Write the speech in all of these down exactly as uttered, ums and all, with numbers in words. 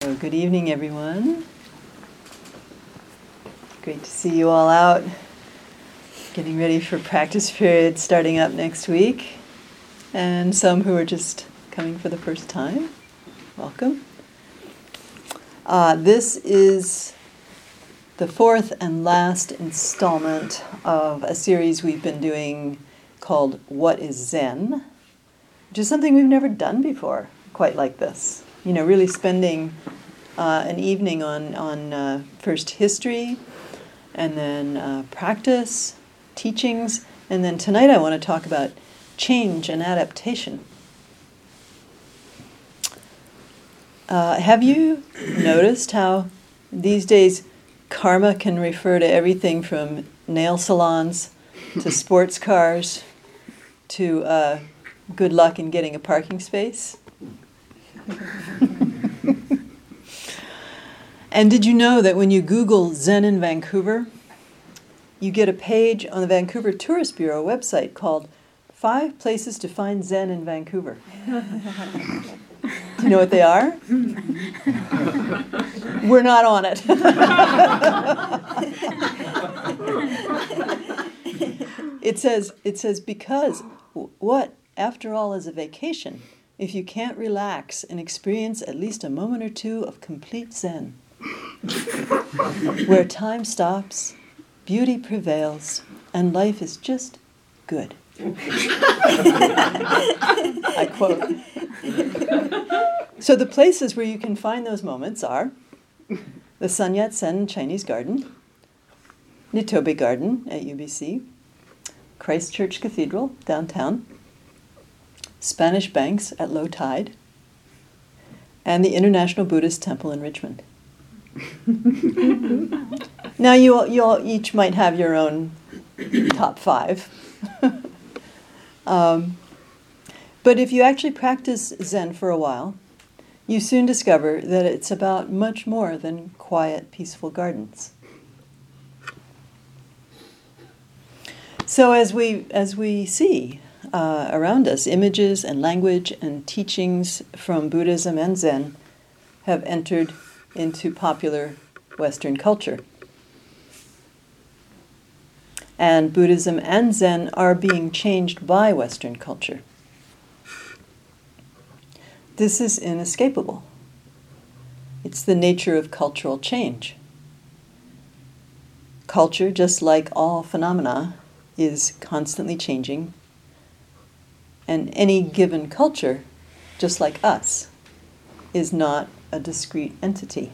So, good evening, everyone. Great to see you all out, getting ready for practice period starting up next week. And some who are just coming for the first time, welcome. Uh, this is the fourth and last installment of a series we've been doing called What is Zen? Which is something we've never done before, quite like this. You know, really spending uh, an evening on, on uh, first history, and then uh, practice, teachings, and then tonight I want to talk about change and adaptation. Uh, have you noticed how these days karma can refer to everything from nail salons to sports cars to uh, good luck in getting a parking space? And did you know that when you Google Zen in Vancouver, you get a page on the Vancouver Tourist Bureau website called Five Places to Find Zen in Vancouver? Do you know what they are? We're not on it. It says, it says, because what, after all, is a vacation if you can't relax and experience at least a moment or two of complete Zen, where time stops, beauty prevails, and life is just good. I quote. So the places where you can find those moments are the Sun Yat-sen Chinese Garden, Nitobe Garden at U B C, Christ Church Cathedral downtown, Spanish Banks at low tide, and the International Buddhist Temple in Richmond. Now you all, you all each might have your own top five. um, but if you actually practice Zen for a while, you soon discover that it's about much more than quiet, peaceful gardens. So as we as we see uh, around us, images and language and teachings from Buddhism and Zen have entered into popular Western culture. And Buddhism and Zen are being changed by Western culture. This is inescapable. It's the nature of cultural change. Culture, just like all phenomena, is constantly changing. And any given culture, just like us, is not a discrete entity.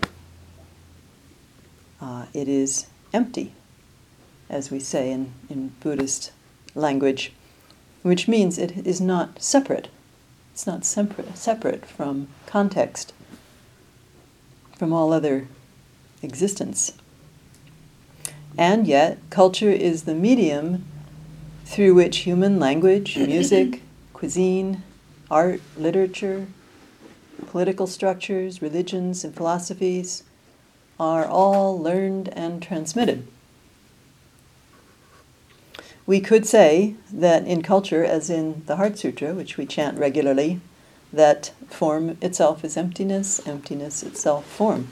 Uh, it is empty, as we say in, in Buddhist language, which means it is not separate. It's not separate, separate from context, from all other existence. And yet, culture is the medium through which human language, music, cuisine, art, literature, political structures, religions, and philosophies are all learned and transmitted. We could say that in culture, as in the Heart Sutra, which we chant regularly, that form itself is emptiness, emptiness itself form.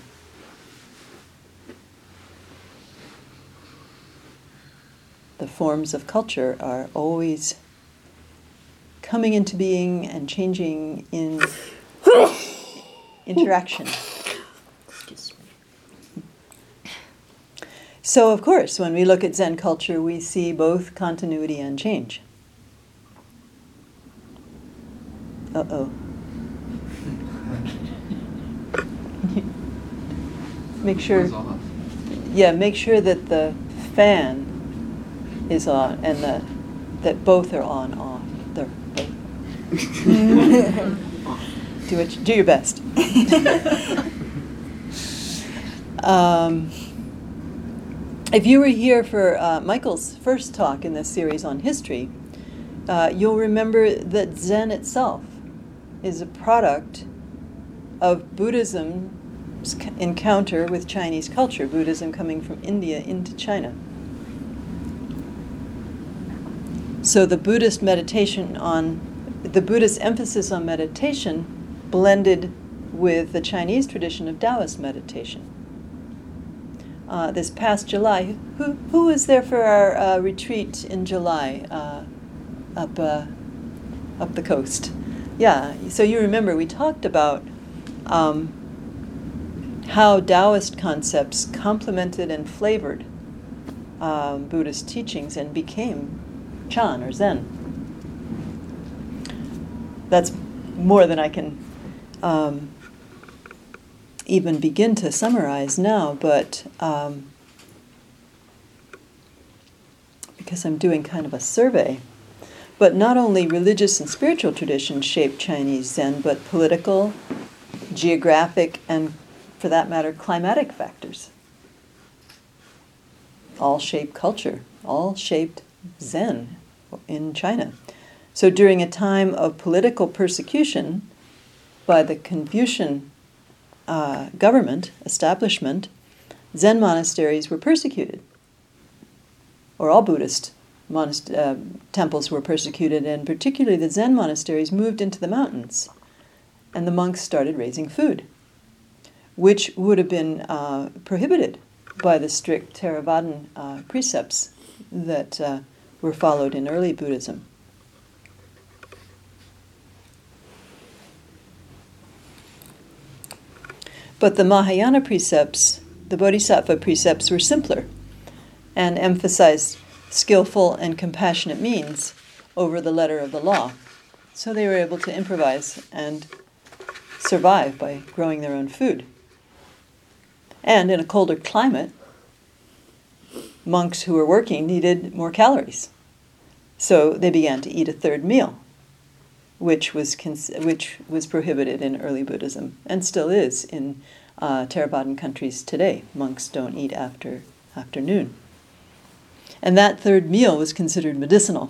The forms of culture are always coming into being and changing in interaction. So, of course, when we look at Zen culture, we see both continuity and change. Uh-oh. Make sure, yeah, make sure that the fan is on and the, that both are on off. They're both. do it. Do your best. um, if you were here for uh, Michael's first talk in this series on history, uh, you'll remember that Zen itself is a product of Buddhism's encounter with Chinese culture, Buddhism coming from India into China. So the Buddhist meditation on, the Buddhist emphasis on meditation blended with the Chinese tradition of Taoist meditation. Uh, this past July, who who was there for our uh, retreat in July uh, up uh, up the coast? Yeah, so you remember we talked about um, how Taoist concepts complemented and flavored um, Buddhist teachings and became Chan or Zen. That's more than I can um, even begin to summarize now, but um, because I'm doing kind of a survey. But not only religious and spiritual traditions shaped Chinese Zen, but political, geographic, and, for that matter, climatic factors all shaped culture, all shaped Zen in China. So during a time of political persecution by the Confucian uh, government, establishment, Zen monasteries were persecuted, or all Buddhist monast- uh, temples were persecuted, and particularly the Zen monasteries moved into the mountains, and the monks started raising food, which would have been uh, prohibited by the strict Theravadan uh, precepts that uh, were followed in early Buddhism. But the Mahayana precepts, the Bodhisattva precepts, were simpler and emphasized skillful and compassionate means over the letter of the law. So they were able to improvise and survive by growing their own food. And in a colder climate, monks who were working needed more calories. So they began to eat a third meal, which was cons- which was prohibited in early Buddhism and still is in uh, Theravadan countries today. Monks don't eat after afternoon. And that third meal was considered medicinal.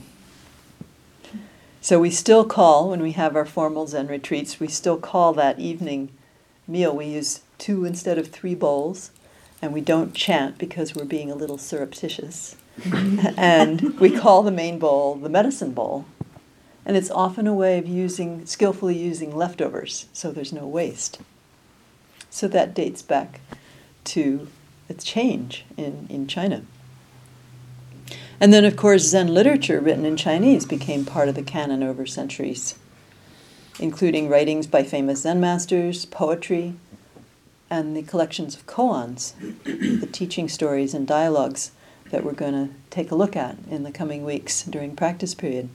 So we still call, when we have our formal Zen retreats, we still call that evening meal. We use two instead of three bowls, and we don't chant because we're being a little surreptitious. And we call the main bowl the medicine bowl. And it's often a way of using, skillfully using leftovers, so there's no waste. So that dates back to a change in, in China. And then, of course, Zen literature written in Chinese became part of the canon over centuries, including writings by famous Zen masters, poetry, and the collections of koans, the teaching stories and dialogues that we're going to take a look at in the coming weeks during practice period.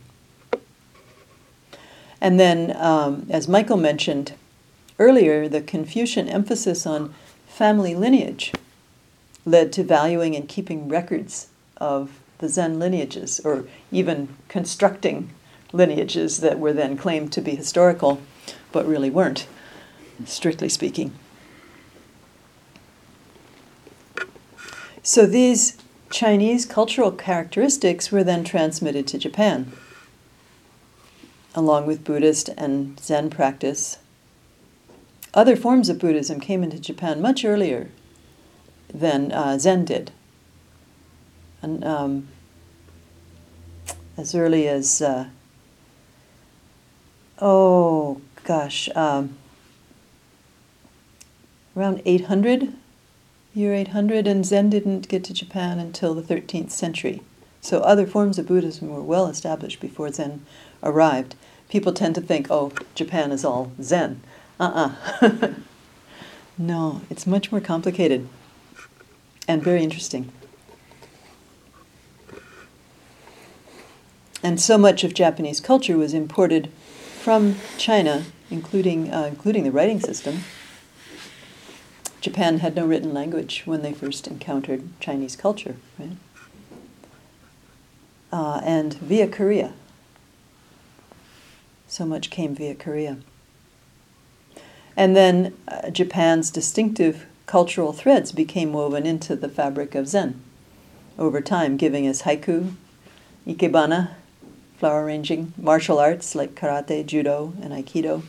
And then, um, as Michael mentioned earlier, the Confucian emphasis on family lineage led to valuing and keeping records of the Zen lineages, or even constructing lineages that were then claimed to be historical, but really weren't, strictly speaking. So these Chinese cultural characteristics were then transmitted to Japan, along with Buddhist and Zen practice. Other forms of Buddhism came into Japan much earlier than uh, Zen did. And um, as early as, uh, oh gosh, um, around eight hundred, year eight hundred, and Zen didn't get to Japan until the thirteenth century. So other forms of Buddhism were well established before Zen arrived. People tend to think, oh, Japan is all Zen. Uh-uh. No, it's much more complicated and very interesting. And so much of Japanese culture was imported from China, including uh, including the writing system. Japan had no written language when they first encountered Chinese culture, right? Uh, and via Korea. So much came via Korea. And then uh, Japan's distinctive cultural threads became woven into the fabric of Zen over time, giving us haiku, ikebana, flower arranging, martial arts like karate, judo, and aikido.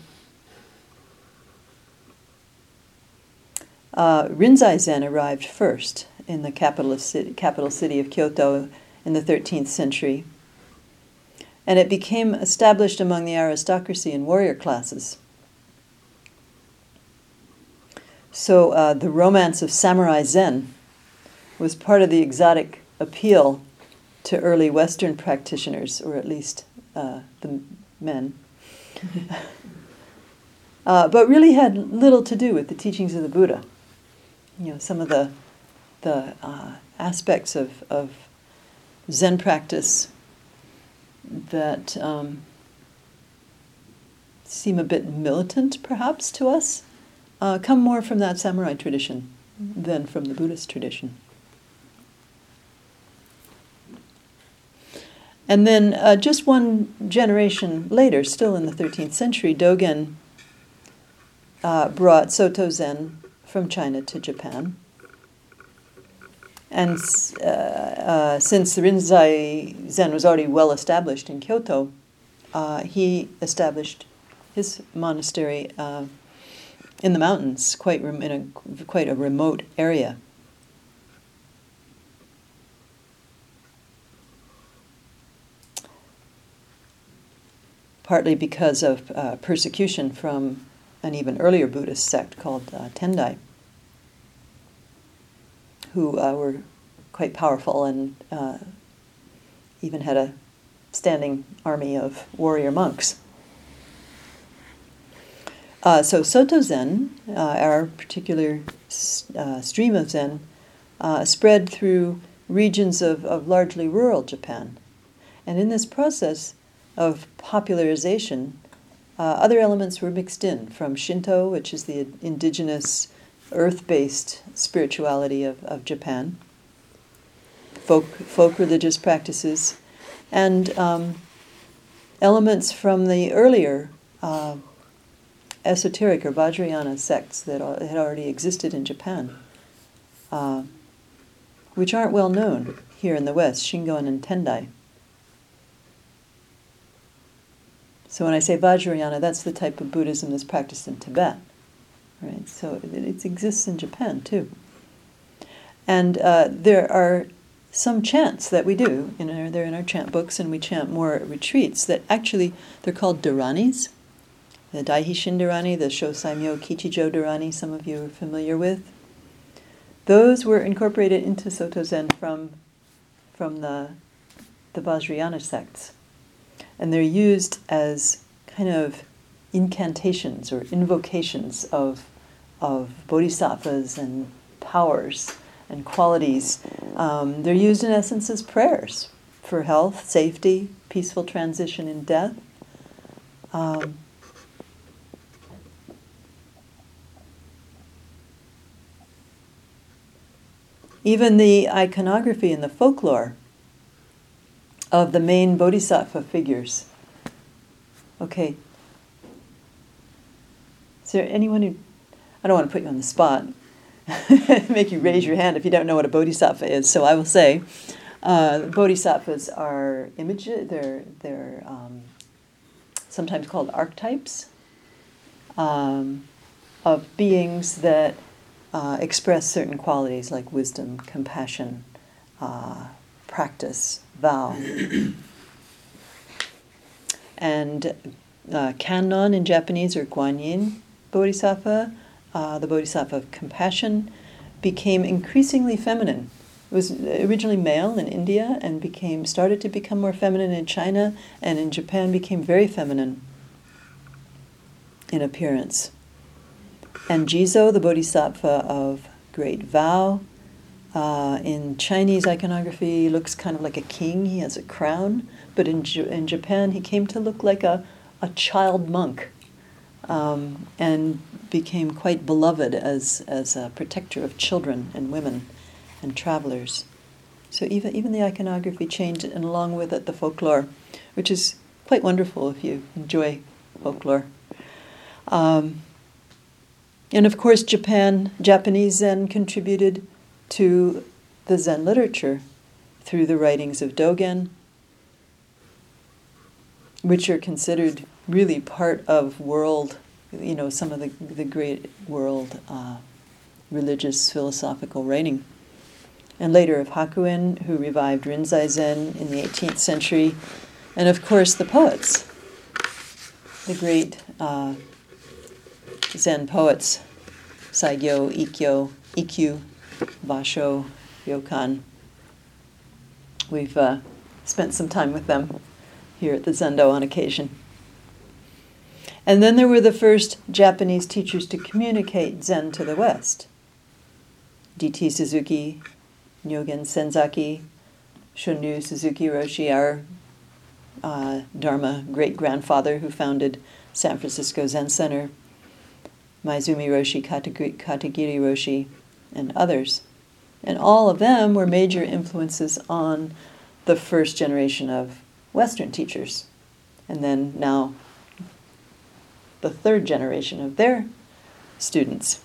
Uh, Rinzai Zen arrived first in the capital, of city, capital city of Kyoto in the thirteenth century, and it became established among the aristocracy and warrior classes. So uh, the romance of samurai Zen was part of the exotic appeal to early Western practitioners, or at least uh, the men, uh, but really had little to do with the teachings of the Buddha. You know, some of the the uh, aspects of, of Zen practice that um, seem a bit militant, perhaps, to us, uh, come more from that samurai tradition than from the Buddhist tradition. And then uh, just one generation later, still in the thirteenth century, Dogen uh, brought Soto Zen from China to Japan. And uh, uh, since the Rinzai Zen was already well established in Kyoto, uh, he established his monastery uh, in the mountains, quite rem- in a quite a remote area. Partly because of uh, persecution from an even earlier Buddhist sect called uh, Tendai, who uh, were quite powerful and uh, even had a standing army of warrior monks. Uh, so Soto Zen, uh, our particular uh, stream of Zen, uh, spread through regions of, of largely rural Japan. And in this process of popularization, uh, other elements were mixed in, from Shinto, which is the indigenous earth-based spirituality of, of Japan, folk, folk religious practices, and um, elements from the earlier uh, esoteric or Vajrayana sects that had already existed in Japan, uh, which aren't well known here in the West, Shingon and Tendai. So when I say Vajrayana, that's the type of Buddhism that's practiced in Tibet, right? So it, it exists in Japan too. And uh, there are some chants that we do, in our, they're in our chant books, and we chant more at retreats, that actually, they're called dharanis. The Daihishin Dharani, the Shosaimyo Kichijo Dharani, some of you are familiar with. Those were incorporated into Soto Zen from, from the, the Vajrayana sects. And they're used as kind of incantations or invocations of, of bodhisattvas and powers and qualities. Um, they're used in essence as prayers for health, safety, peaceful transition in death. Um, even the iconography and the folklore of the main bodhisattva figures. Okay. Is there anyone who... I don't want to put you on the spot, make you raise your hand if you don't know what a bodhisattva is, so I will say, uh, bodhisattvas are images, they're, they're um, sometimes called archetypes um, of beings that uh, express certain qualities like wisdom, compassion, uh, practice, vow. And uh, Kannon in Japanese, or Guanyin Bodhisattva, uh, the Bodhisattva of compassion, became increasingly feminine. It was originally male in India and became started to become more feminine in China, and in Japan became very feminine in appearance. And Jizo, the Bodhisattva of great vow, Uh, in Chinese iconography, he looks kind of like a king. He has a crown. But in J- in Japan, he came to look like a, a child monk, um, and became quite beloved as, as a protector of children and women and travelers. So even, even the iconography changed, and along with it the folklore, which is quite wonderful if you enjoy folklore. Um, and of course, Japan, Japanese Zen contributed to the Zen literature through the writings of Dogen, which are considered really part of world, you know, some of the, the great world uh, religious philosophical writing. And later of Hakuin, who revived Rinzai Zen in the eighteenth century, and of course the poets, the great uh, Zen poets Saigyo, Ikkyo, Ikkyu, Basho, Ryokan. We've uh, spent some time with them here at the Zendo on occasion. And then there were the first Japanese teachers to communicate Zen to the West. D T Suzuki, Nyogen Senzaki, Shunryu Suzuki Roshi, our uh, Dharma great-grandfather who founded San Francisco Zen Center, Maizumi Roshi, Katagiri, Katagiri Roshi, and others. And all of them were major influences on the first generation of Western teachers. And then now the third generation of their students.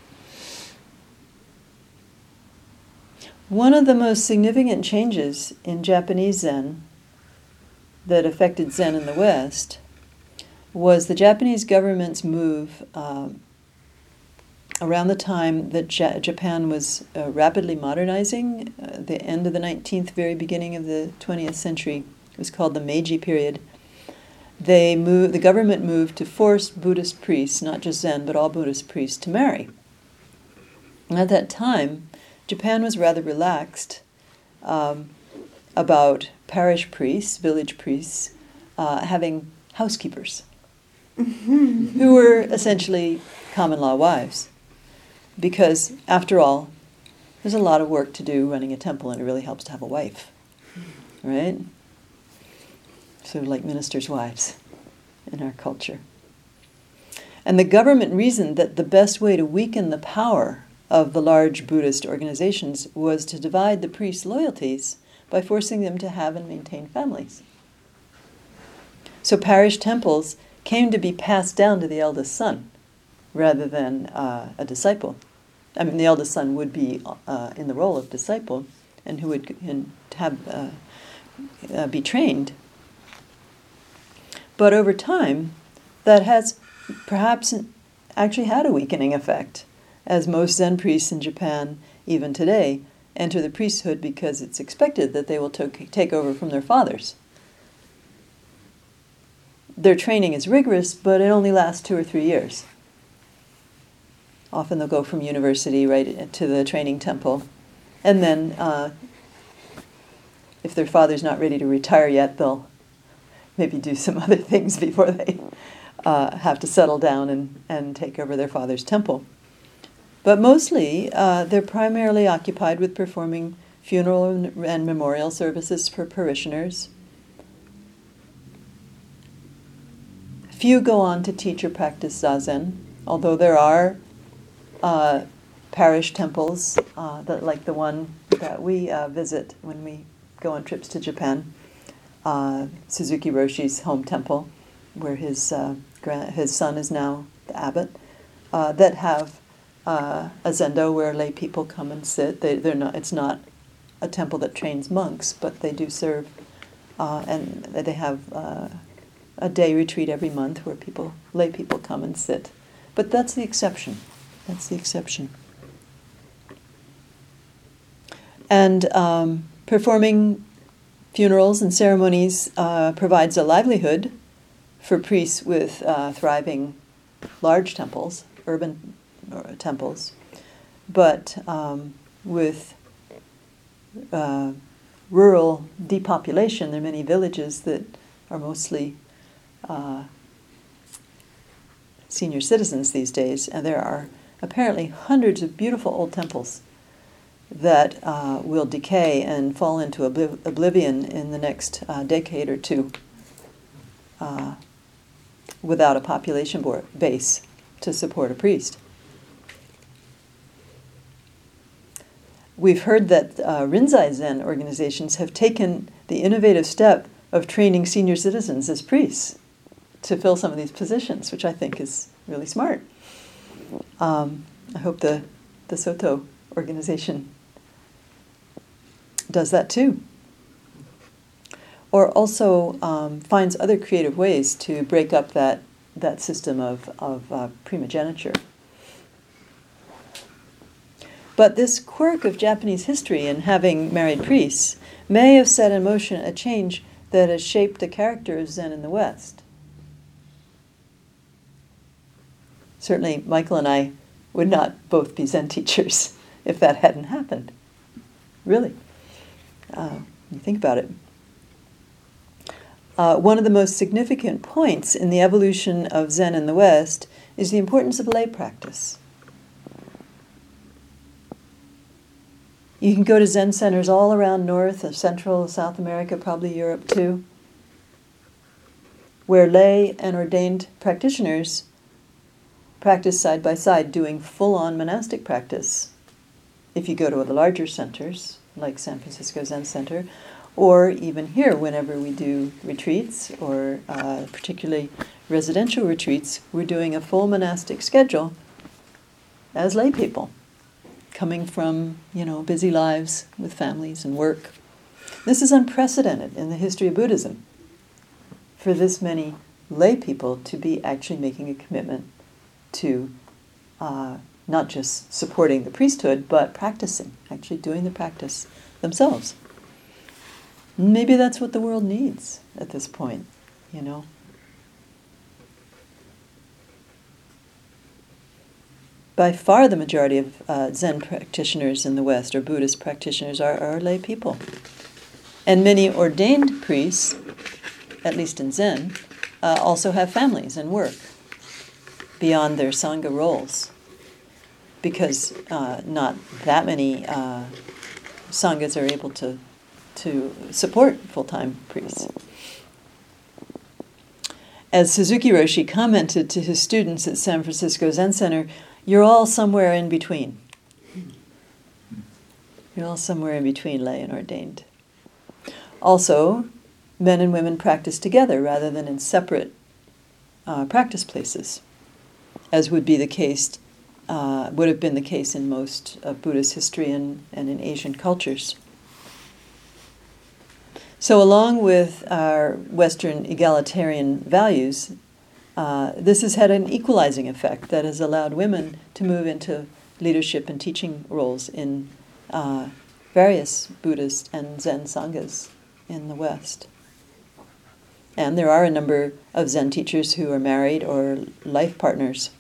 One of the most significant changes in Japanese Zen that affected Zen in the West was the Japanese government's move um, around the time that ja- Japan was uh, rapidly modernizing, uh, the end of the nineteenth, very beginning of the twentieth century. It was called the Meiji period. They moved, the government moved to force Buddhist priests, not just Zen, but all Buddhist priests, to marry. And at that time, Japan was rather relaxed um, about parish priests, village priests, uh, having housekeepers who were essentially common law wives. Because, after all, there's a lot of work to do running a temple, and it really helps to have a wife, right? Sort of like ministers' wives in our culture. And the government reasoned that the best way to weaken the power of the large Buddhist organizations was to divide the priests' loyalties by forcing them to have and maintain families. So parish temples came to be passed down to the eldest son rather than uh, a disciple. I mean, the eldest son would be uh, in the role of disciple and who would and have uh, uh, be trained. But over time, that has perhaps actually had a weakening effect, as most Zen priests in Japan, even today, enter the priesthood because it's expected that they will to- take over from their fathers. Their training is rigorous, but it only lasts two or three years. Often they'll go from university right to the training temple. And then, uh, if their father's not ready to retire yet, they'll maybe do some other things before they uh, have to settle down and, and take over their father's temple. But mostly, uh, they're primarily occupied with performing funeral and, and memorial services for parishioners. Few go on to teach or practice Zazen, although there are uh, parish temples, uh, that, like the one that we uh, visit when we go on trips to Japan. Uh, Suzuki Roshi's home temple, where his uh, grand, his son is now the abbot, uh, that have uh, a zendo where lay people come and sit. They, they're not. It's not a temple that trains monks, but they do serve, uh, and they have uh, a day retreat every month where people, lay people, come and sit. But that's the exception. That's the exception. And um, performing funerals and ceremonies uh, provides a livelihood for priests with uh, thriving large temples, urban uh, temples, but um, with uh, rural depopulation, there are many villages that are mostly uh, senior citizens these days, and there are apparently hundreds of beautiful old temples that uh, will decay and fall into obliv- oblivion in the next uh, decade or two uh, without a population bo- base to support a priest. We've heard that uh, Rinzai Zen organizations have taken the innovative step of training senior citizens as priests to fill some of these positions, which I think is really smart. Um, I hope the, the Soto organization does that too. Or also um, finds other creative ways to break up that, that system of, of uh, primogeniture. But this quirk of Japanese history in having married priests may have set in motion a change that has shaped the character of Zen in the West. Certainly, Michael and I would not both be Zen teachers if that hadn't happened. Really. Uh, you think about it. Uh, one of the most significant points in the evolution of Zen in the West is the importance of lay practice. You can go to Zen centers all around North, Central, South America, probably Europe too, where lay and ordained practitioners practice side by side, doing full-on monastic practice. If you go to the larger centers, like San Francisco Zen Center, or even here, whenever we do retreats, or uh, particularly residential retreats, we're doing a full monastic schedule as lay people, coming from, you know, busy lives with families and work. This is unprecedented in the history of Buddhism, for this many lay people to be actually making a commitment to uh, not just supporting the priesthood, but practicing, actually doing the practice themselves. Maybe that's what the world needs at this point, you know. By far the majority of uh, Zen practitioners in the West, or Buddhist practitioners, are, are lay people. And many ordained priests, at least in Zen, uh, also have families and work beyond their Sangha roles, because uh, not that many uh, Sanghas are able to to support full-time priests. As Suzuki Roshi commented to his students at San Francisco Zen Center, you're all somewhere in between. You're all somewhere in between lay and ordained. Also, men and women practice together rather than in separate uh, practice places, as would be the case, uh, would have been the case in most of Buddhist history and, and in Asian cultures. So along with our Western egalitarian values, uh, this has had an equalizing effect that has allowed women to move into leadership and teaching roles in uh, various Buddhist and Zen Sanghas in the West. And there are a number of Zen teachers who are married or life partners,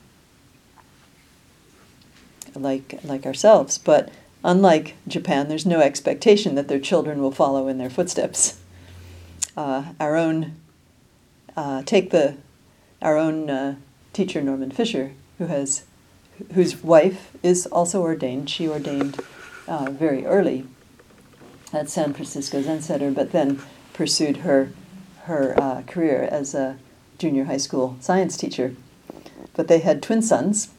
like like ourselves, but unlike Japan, there's no expectation that their children will follow in their footsteps. Uh, our own, uh, take the, our own uh, teacher Norman Fisher, who has, whose wife is also ordained. She ordained uh, very early at San Francisco Zen Center, but then pursued her her uh, career as a junior high school science teacher. But they had twin sons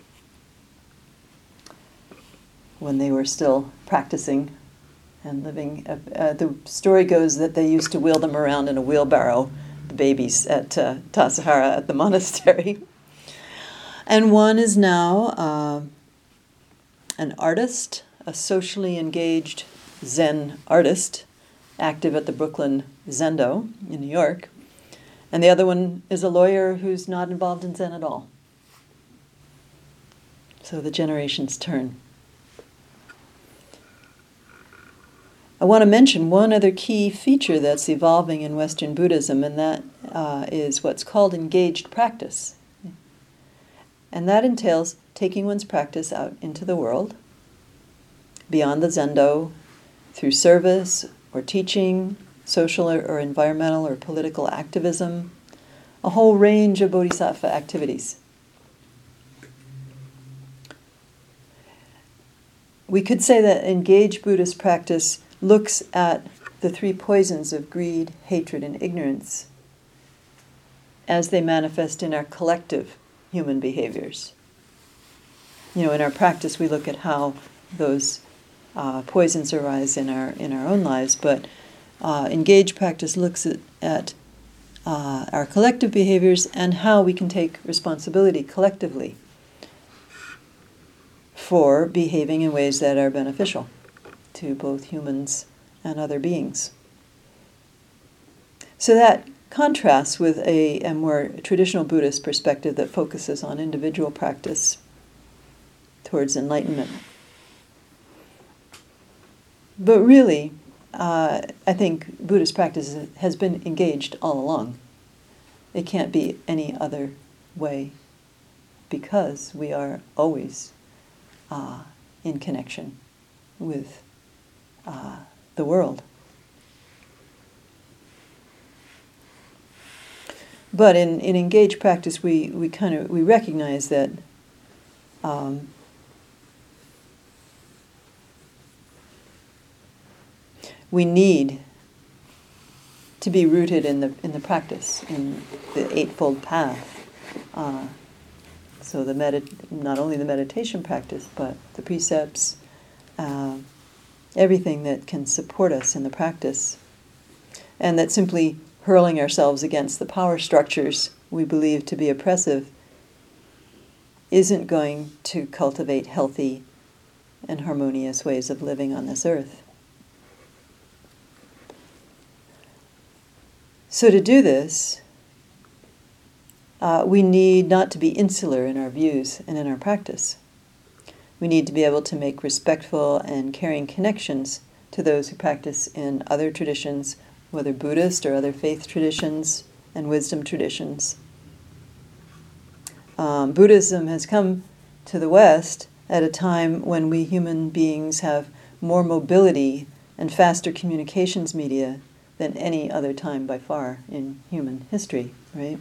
when they were still practicing and living. Uh, uh, the story goes that they used to wheel them around in a wheelbarrow, the babies at uh, Tassajara at the monastery. And one is now uh, an artist, a socially engaged Zen artist, active at the Brooklyn Zendo in New York. And the other one is a lawyer who's not involved in Zen at all. So the generations turn. I want to mention one other key feature that's evolving in Western Buddhism, and that uh, is what's called engaged practice. And that entails taking one's practice out into the world, beyond the Zendo, through service or teaching, social or, or environmental or political activism, a whole range of bodhisattva activities. We could say that engaged Buddhist practice looks at the three poisons of greed, hatred, and ignorance as they manifest in our collective human behaviors. You know, in our practice, we look at how those uh, poisons arise in our in our own lives, but uh, engaged practice looks at, at uh, our collective behaviors and how we can take responsibility collectively for behaving in ways that are beneficial to both humans and other beings. So that contrasts with a, a more traditional Buddhist perspective that focuses on individual practice towards enlightenment. But really, uh, I think Buddhist practice has been engaged all along. It can't be any other way, because we are always uh, in connection with uh, the world. But in, in engaged practice, we, we kind of we recognize that um, we need to be rooted in the in the practice, in the Eightfold Path. Uh, so the medit- not only the meditation practice, but the precepts, uh, everything that can support us in the practice, and that simply hurling ourselves against the power structures we believe to be oppressive isn't going to cultivate healthy and harmonious ways of living on this earth. So to do this, uh, we need not to be insular in our views and in our practice. We need to be able to make respectful and caring connections to those who practice in other traditions, whether Buddhist or other faith traditions and wisdom traditions. Um, Buddhism has come to the West at a time when we human beings have more mobility and faster communications media than any other time by far in human history, right?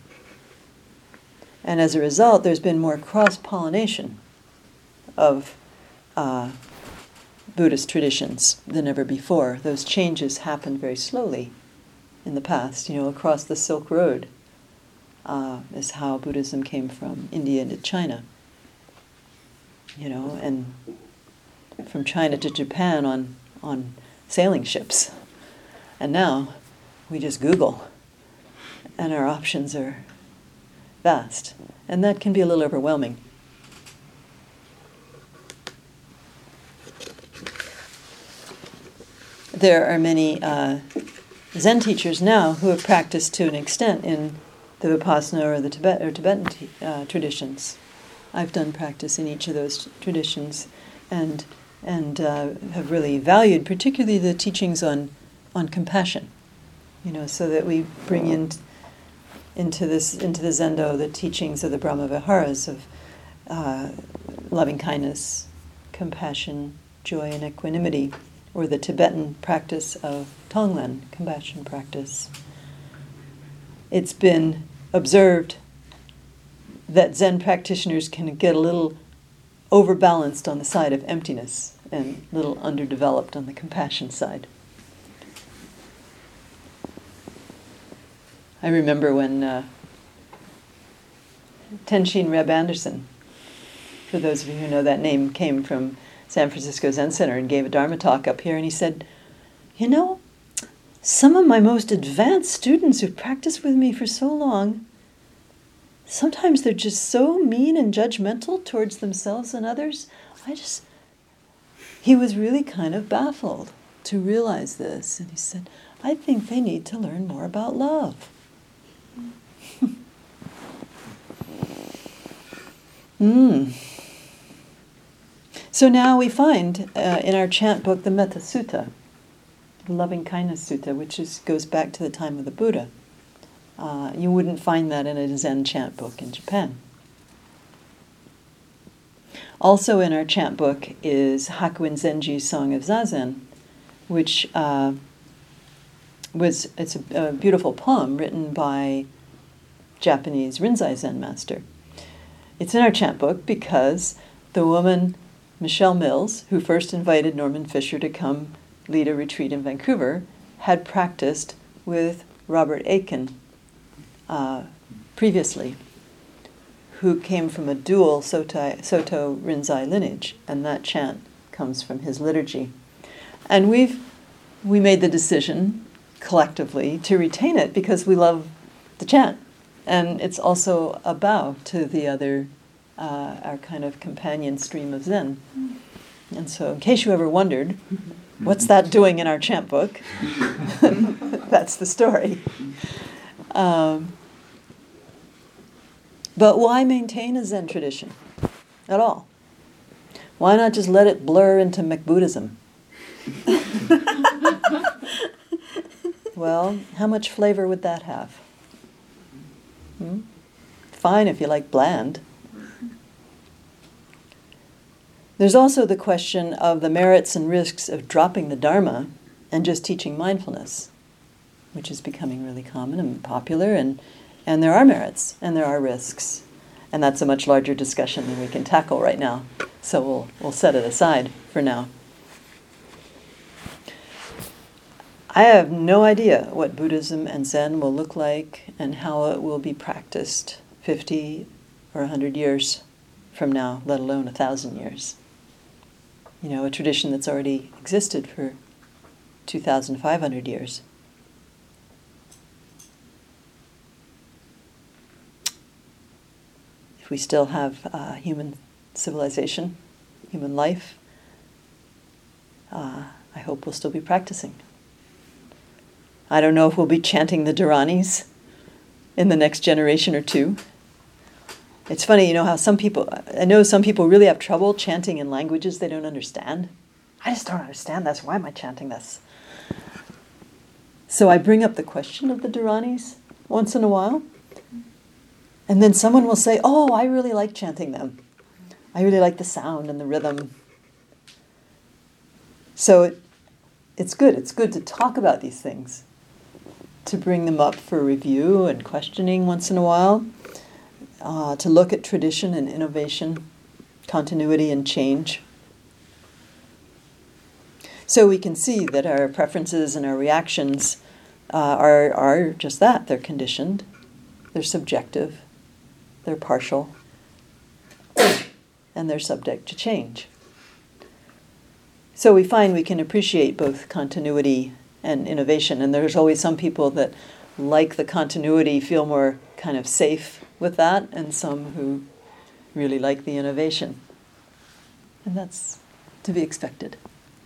And as a result, there's been more cross-pollination of uh, Buddhist traditions than ever before. Those changes happened very slowly in the past. You know, across the Silk Road uh, is how Buddhism came from India into China. You know, and from China to Japan on on sailing ships. And now we just Google, and our options are vast. And that can be a little overwhelming. There are many uh, Zen teachers now who have practiced to an extent in the Vipassana or the Tibet or Tibetan t- uh, traditions. I've done practice in each of those t- traditions, and and uh, have really valued, particularly the teachings on on compassion. You know, so that we bring in into this into the Zendo the teachings of the Brahmaviharas of uh, loving kindness, compassion, joy, and equanimity. Or the Tibetan practice of Tonglen, compassion practice. It's been observed that Zen practitioners can get a little overbalanced on the side of emptiness and a little underdeveloped on the compassion side. I remember when uh, Tenshin Reb Anderson, for those of you who know that name, came from San Francisco Zen Center and gave a Dharma talk up here, and he said, you know, some of my most advanced students who've practiced with me for so long, sometimes they're just so mean and judgmental towards themselves and others. I just, he was really kind of baffled to realize this. And he said, I think they need to learn more about love. Hmm. So now we find uh, in our chant book the Metta Sutta, the Loving Kindness Sutta, which is, goes back to the time of the Buddha. Uh, you wouldn't find that in a Zen chant book in Japan. Also in our chant book is Hakuin Zenji's Song of Zazen, which uh, was it's a, a beautiful poem written by Japanese Rinzai Zen master. It's in our chant book because the woman Michelle Mills, who first invited Norman Fisher to come lead a retreat in Vancouver, had practiced with Robert Aitken uh, previously, who came from a dual Soto, Soto Rinzai lineage, and that chant comes from his liturgy. And we've we made the decision collectively to retain it because we love the chant, and it's also a bow to the other, uh, our kind of companion stream of Zen. And so, in case you ever wondered, what's that doing in our chant book? That's the story. Um, but why maintain a Zen tradition at all? Why not just let it blur into McBuddhism? Well, how much flavor would that have? Hmm? Fine if you like bland. There's also the question of the merits and risks of dropping the Dharma and just teaching mindfulness, which is becoming really common and popular, and, and there are merits and there are risks. And that's a much larger discussion than we can tackle right now. So we'll we'll set it aside for now. I have no idea what Buddhism and Zen will look like and how it will be practiced fifty or one hundred years from now, let alone a thousand years. You know, a tradition that's already existed for two thousand five hundred years. If we still have uh, human civilization, human life, uh, I hope we'll still be practicing. I don't know if we'll be chanting the Dharanis in the next generation or two. It's funny, you know, how some people, I know some people really have trouble chanting in languages they don't understand. I just don't understand this. Why am I chanting this? So I bring up the question of the Dharanis once in a while. And then someone will say, oh, I really like chanting them. I really like the sound and the rhythm. So it, it's good. It's good to talk about these things, to bring them up for review and questioning once in a while, uh, to look at tradition and innovation, continuity and change. So we can see that our preferences and our reactions uh, are, are just that. They're conditioned. They're subjective. They're partial, and they're subject to change. So we find we can appreciate both continuity and innovation, and there's always some people that like the continuity, feel more kind of safe with that, and some who really like the innovation. And that's to be expected.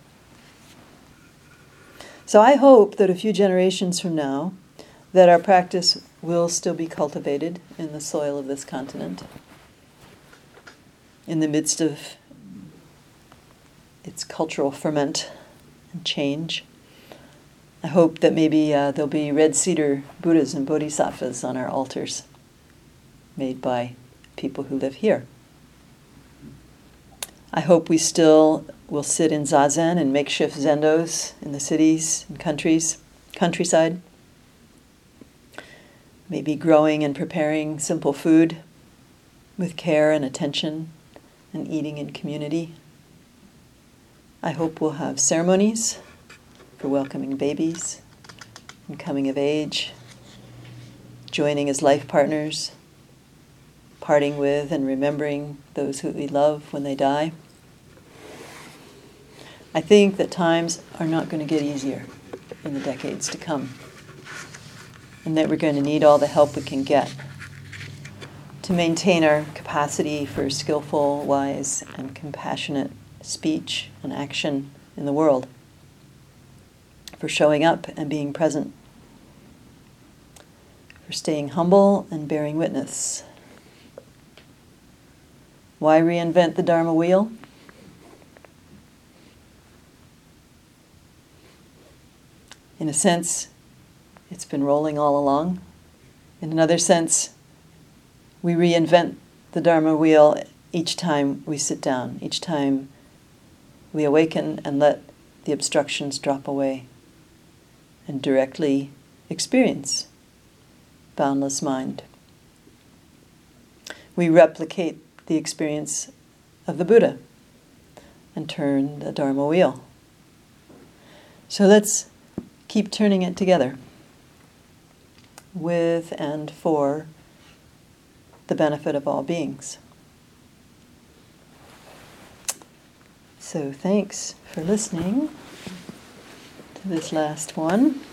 So I hope that a few generations from now, that our practice will still be cultivated in the soil of this continent, in the midst of its cultural ferment and change. I hope that maybe uh, there'll be red cedar Buddhas and Bodhisattvas on our altars, made by people who live here. I hope we still will sit in zazen and makeshift zendos in the cities and countries, countryside, maybe growing and preparing simple food with care and attention and eating in community. I hope we'll have ceremonies for welcoming babies and coming of age, joining as life partners, parting with and remembering those who we love when they die. I think that times are not going to get easier in the decades to come, and that we're going to need all the help we can get to maintain our capacity for skillful, wise, and compassionate speech and action in the world, for showing up and being present, for staying humble and bearing witness. Why reinvent the Dharma wheel? In a sense, it's been rolling all along. In another sense, we reinvent the Dharma wheel each time we sit down, each time we awaken and let the obstructions drop away and directly experience boundless mind. We replicate the experience of the Buddha and turn the Dharma wheel. So let's keep turning it together with and for the benefit of all beings. So thanks for listening to this last one.